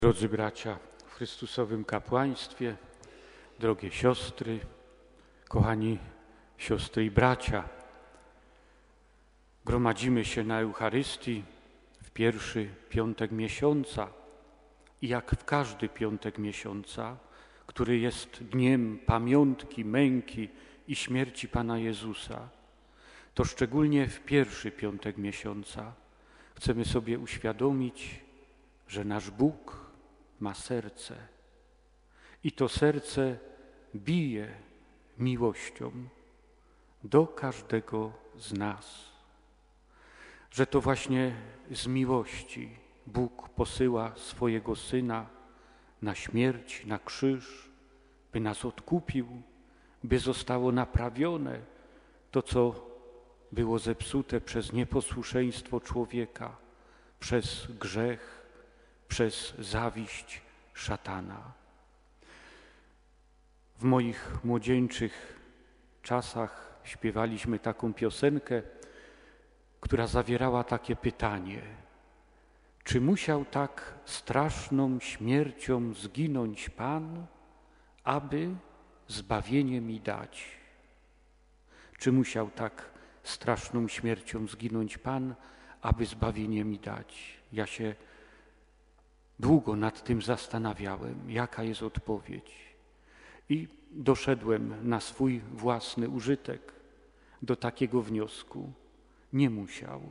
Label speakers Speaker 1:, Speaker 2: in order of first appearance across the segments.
Speaker 1: Drodzy bracia w Chrystusowym kapłaństwie, drogie siostry, kochani siostry i bracia, gromadzimy się na Eucharystii w pierwszy piątek miesiąca i jak w każdy piątek miesiąca, który jest dniem pamiątki, męki i śmierci Pana Jezusa, to szczególnie w pierwszy piątek miesiąca chcemy sobie uświadomić, że nasz Bóg ma serce i to serce bije miłością do każdego z nas. Że to właśnie z miłości Bóg posyła swojego Syna na śmierć, na krzyż, by nas odkupił, by zostało naprawione to, co było zepsute przez nieposłuszeństwo człowieka, przez grzech, przez zawiść szatana. W moich młodzieńczych czasach śpiewaliśmy taką piosenkę, która zawierała takie pytanie: czy musiał tak straszną śmiercią zginąć Pan, aby zbawienie mi dać? Czy musiał tak straszną śmiercią zginąć Pan, aby zbawienie mi dać? Ja się długo nad tym zastanawiałem, jaka jest odpowiedź. I doszedłem na swój własny użytek do takiego wniosku: nie musiał,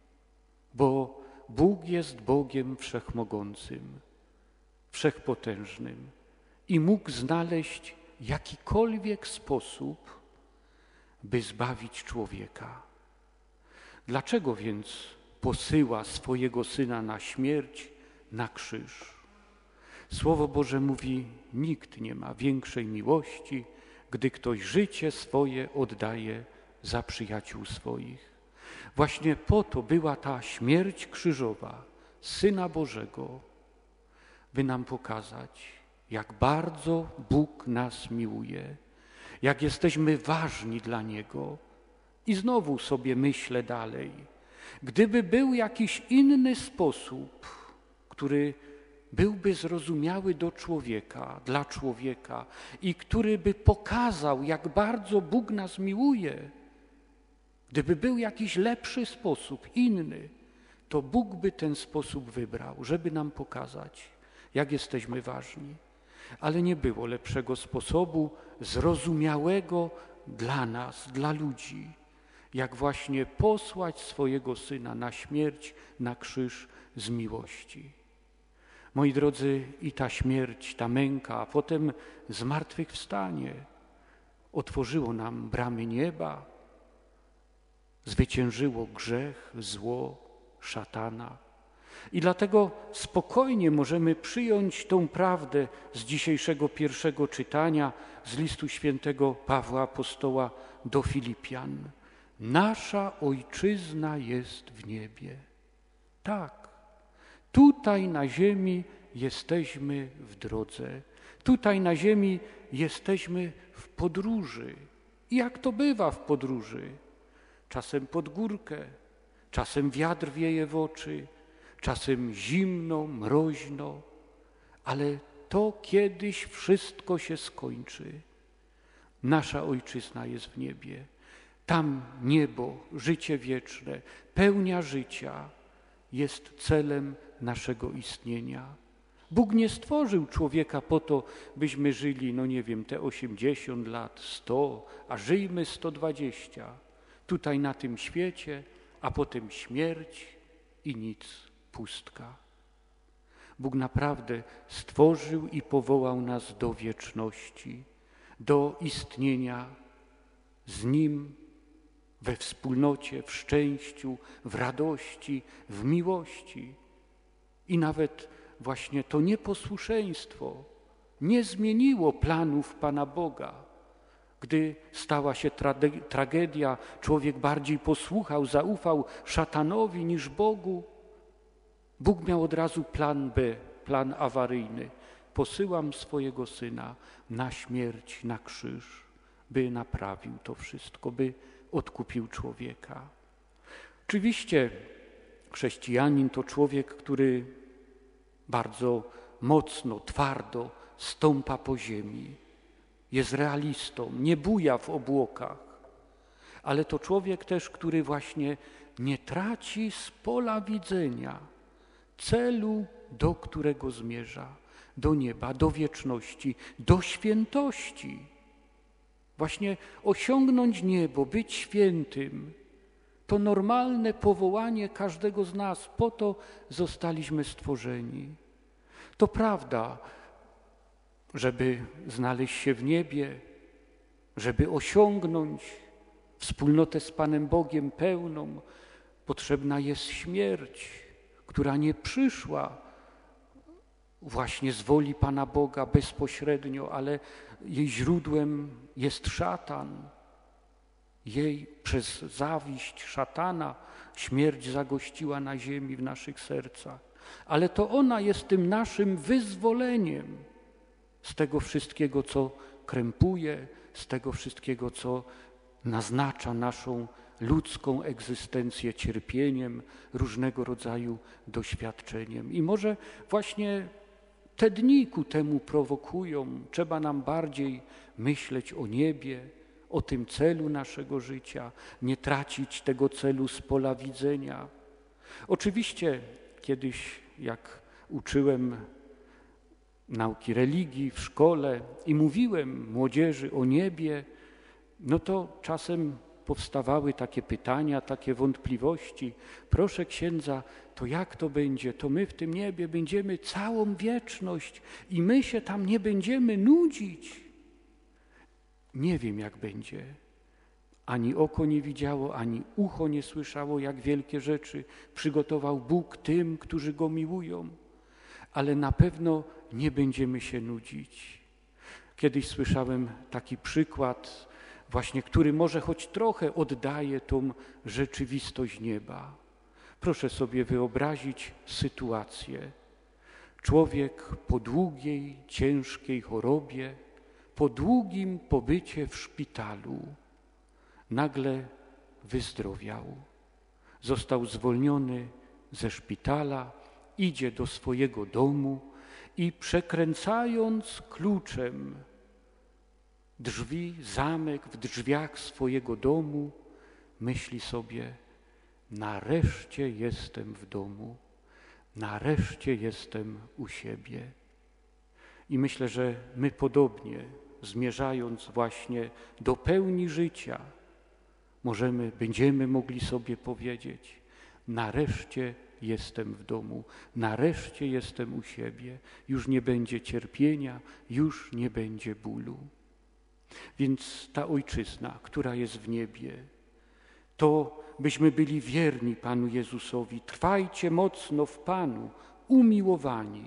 Speaker 1: bo Bóg jest Bogiem wszechmogącym, wszechpotężnym i mógł znaleźć jakikolwiek sposób, by zbawić człowieka. Dlaczego więc posyła swojego Syna na śmierć, na krzyż? Słowo Boże mówi: nikt nie ma większej miłości, gdy ktoś życie swoje oddaje za przyjaciół swoich. Właśnie po to była ta śmierć krzyżowa Syna Bożego, by nam pokazać, jak bardzo Bóg nas miłuje, jak jesteśmy ważni dla Niego. I znowu sobie myślę dalej, gdyby był jakiś inny sposób, który byłby zrozumiały do człowieka, dla człowieka i który by pokazał, jak bardzo Bóg nas miłuje, gdyby był jakiś lepszy sposób, inny, to Bóg by ten sposób wybrał, żeby nam pokazać, jak jesteśmy ważni. Ale nie było lepszego sposobu, zrozumiałego dla nas, dla ludzi, jak właśnie posłać swojego Syna na śmierć, na krzyż z miłości. Moi drodzy, i ta śmierć, ta męka, a potem zmartwychwstanie otworzyło nam bramy nieba, zwyciężyło grzech, zło, szatana. I dlatego spokojnie możemy przyjąć tą prawdę z dzisiejszego pierwszego czytania z listu świętego Pawła Apostoła do Filipian. Nasza Ojczyzna jest w niebie. Tak, tutaj na ziemi jesteśmy w drodze. Tutaj na ziemi jesteśmy w podróży. I jak to bywa w podróży? Czasem pod górkę, czasem wiatr wieje w oczy, czasem zimno, mroźno, ale to kiedyś wszystko się skończy. Nasza Ojczyzna jest w niebie. Tam niebo, życie wieczne, pełnia życia jest celem naszego istnienia. Bóg nie stworzył człowieka po to, byśmy żyli, te 80 lat, 100, a żyjmy 120. Tutaj na tym świecie, a potem śmierć i nic, pustka. Bóg naprawdę stworzył i powołał nas do wieczności, do istnienia z Nim we wspólnocie, w szczęściu, w radości, w miłości. I nawet właśnie to nieposłuszeństwo nie zmieniło planów Pana Boga. Gdy stała się tragedia, człowiek bardziej posłuchał, zaufał szatanowi niż Bogu. Bóg miał od razu plan B, plan awaryjny. Posyłam swojego Syna na śmierć, na krzyż, by naprawił to wszystko, by odkupił człowieka. Oczywiście chrześcijanin to człowiek, który bardzo mocno, twardo stąpa po ziemi. Jest realistą, nie buja w obłokach, ale to człowiek też, który właśnie nie traci z pola widzenia celu, do którego zmierza, do nieba, do wieczności, do świętości. Właśnie osiągnąć niebo, być świętym, to normalne powołanie każdego z nas, po to zostaliśmy stworzeni. To prawda, żeby znaleźć się w niebie, żeby osiągnąć wspólnotę z Panem Bogiem pełną, potrzebna jest śmierć, która nie przyszła właśnie z woli Pana Boga bezpośrednio, ale jej źródłem jest szatan. Jej przez zawiść szatana śmierć zagościła na ziemi w naszych sercach. Ale to ona jest tym naszym wyzwoleniem z tego wszystkiego, co krępuje, z tego wszystkiego, co naznacza naszą ludzką egzystencję cierpieniem, różnego rodzaju doświadczeniem. I może właśnie te dni ku temu prowokują. Trzeba nam bardziej myśleć o niebie, o tym celu naszego życia, nie tracić tego celu z pola widzenia. Oczywiście kiedyś, jak uczyłem nauki religii w szkole i mówiłem młodzieży o niebie, no to czasem powstawały takie pytania, takie wątpliwości. Proszę księdza, to jak to będzie? To my w tym niebie będziemy całą wieczność i my się tam nie będziemy nudzić. Nie wiem, jak będzie. Ani oko nie widziało, ani ucho nie słyszało, jak wielkie rzeczy przygotował Bóg tym, którzy Go miłują. Ale na pewno nie będziemy się nudzić. Kiedyś słyszałem taki przykład, właśnie który może choć trochę oddaje tą rzeczywistość nieba. Proszę sobie wyobrazić sytuację. Człowiek po długiej, ciężkiej chorobie, po długim pobycie w szpitalu nagle wyzdrowiał. Został zwolniony ze szpitala, idzie do swojego domu i przekręcając kluczem drzwi, zamek w drzwiach swojego domu, myśli sobie: nareszcie jestem w domu, nareszcie jestem u siebie. I myślę, że my podobnie, zmierzając właśnie do pełni życia, będziemy mogli sobie powiedzieć: nareszcie jestem w domu, nareszcie jestem u siebie, już nie będzie cierpienia, już nie będzie bólu. Więc ta ojczyzna, która jest w niebie, to byśmy byli wierni Panu Jezusowi. Trwajcie mocno w Panu, umiłowani.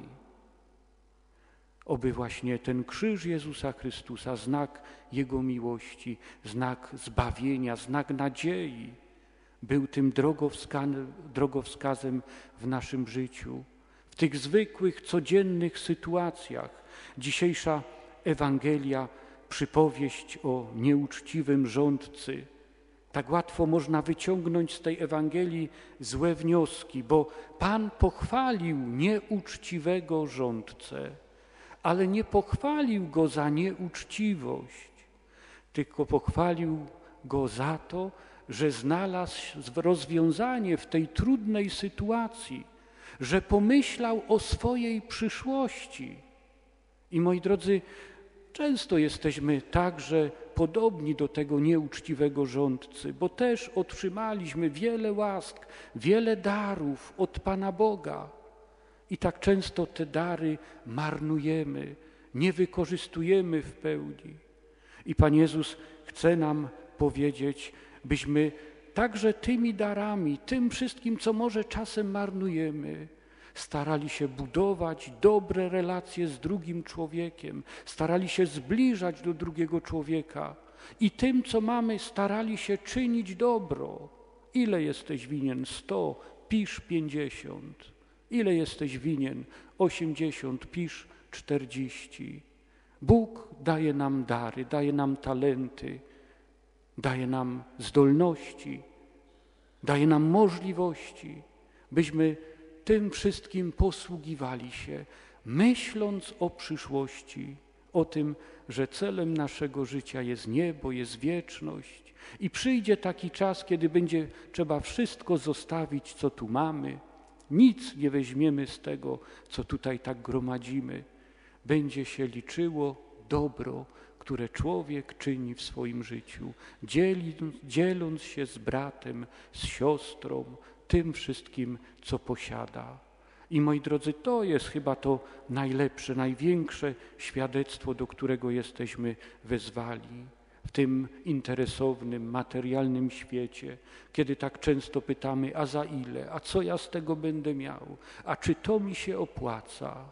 Speaker 1: Oby właśnie ten krzyż Jezusa Chrystusa, znak Jego miłości, znak zbawienia, znak nadziei, był tym drogowskazem w naszym życiu, w tych zwykłych, codziennych sytuacjach. Dzisiejsza Ewangelia, przypowieść o nieuczciwym rządcy. Tak łatwo można wyciągnąć z tej Ewangelii złe wnioski, bo Pan pochwalił nieuczciwego rządcę, ale nie pochwalił go za nieuczciwość, tylko pochwalił go za to, że znalazł rozwiązanie w tej trudnej sytuacji, że pomyślał o swojej przyszłości. I moi drodzy, często jesteśmy także podobni do tego nieuczciwego rządcy, bo też otrzymaliśmy wiele łask, wiele darów od Pana Boga. I tak często te dary marnujemy, nie wykorzystujemy w pełni. I Pan Jezus chce nam powiedzieć, byśmy także tymi darami, tym wszystkim, co może czasem marnujemy, starali się budować dobre relacje z drugim człowiekiem, starali się zbliżać do drugiego człowieka i tym, co mamy, starali się czynić dobro. Ile jesteś winien? 100, pisz 50. Ile jesteś winien? 80, pisz 40. Bóg daje nam dary, daje nam talenty, daje nam zdolności, daje nam możliwości, byśmy tym wszystkim posługiwali się, myśląc o przyszłości, o tym, że celem naszego życia jest niebo, jest wieczność i przyjdzie taki czas, kiedy będzie trzeba wszystko zostawić, co tu mamy, nic nie weźmiemy z tego, co tutaj tak gromadzimy. Będzie się liczyło dobro, które człowiek czyni w swoim życiu, dzieląc się z bratem, z siostrą, tym wszystkim, co posiada. I moi drodzy, to jest chyba to najlepsze, największe świadectwo, do którego jesteśmy wezwani w tym interesownym, materialnym świecie, kiedy tak często pytamy, a za ile, a co ja z tego będę miał, a czy to mi się opłaca?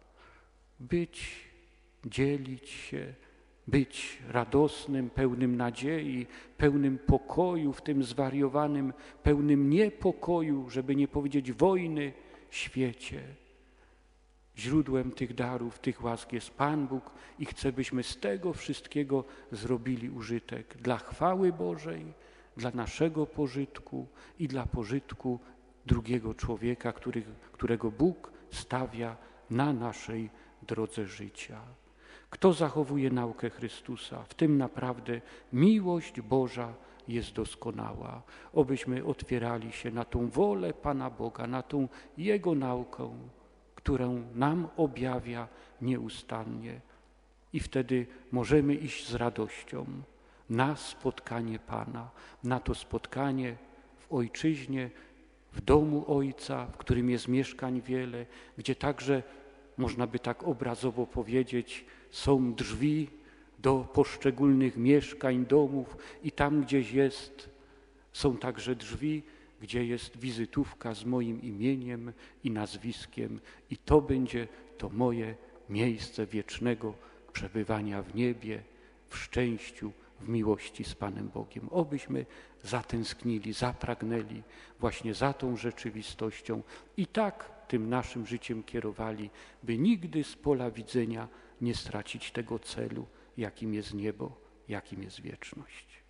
Speaker 1: Dzielić się, być radosnym, pełnym nadziei, pełnym pokoju w tym zwariowanym, pełnym niepokoju, żeby nie powiedzieć wojny, świecie. Źródłem tych darów, tych łask jest Pan Bóg i chce, byśmy z tego wszystkiego zrobili użytek dla chwały Bożej, dla naszego pożytku i dla pożytku drugiego człowieka, którego Bóg stawia na naszej drodze życia. Kto zachowuje naukę Chrystusa, w tym naprawdę miłość Boża jest doskonała. Obyśmy otwierali się na tą wolę Pana Boga, na tą Jego naukę, którą nam objawia nieustannie. I wtedy możemy iść z radością na spotkanie Pana, na to spotkanie w Ojczyźnie, w domu Ojca, w którym jest mieszkań wiele, gdzie także, można by tak obrazowo powiedzieć, są drzwi do poszczególnych mieszkań, domów i tam gdzieś są także drzwi, gdzie jest wizytówka z moim imieniem i nazwiskiem i to będzie to moje miejsce wiecznego przebywania w niebie, w szczęściu, w miłości z Panem Bogiem. Obyśmy zatęsknili, zapragnęli właśnie za tą rzeczywistością i tak tym naszym życiem kierowali, by nigdy z pola widzenia nie stracić tego celu, jakim jest niebo, jakim jest wieczność.